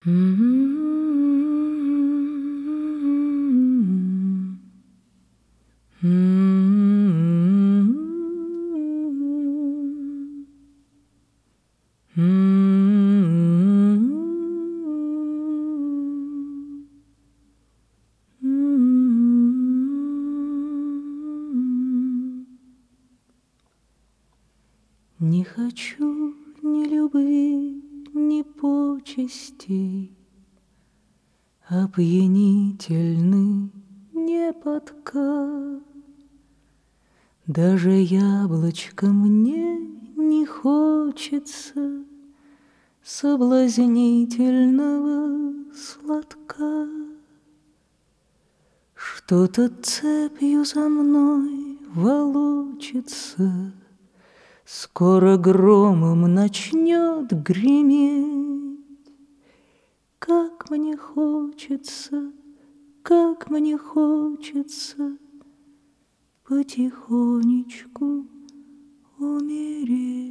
Не хочу ни любви, ни почестей, опьянительный не подкат. Даже яблочко мне не хочется соблазнительного сладка. Что-то цепью за мной волочится, скоро громом начнет греметь. Как мне хочется потихонечку умереть.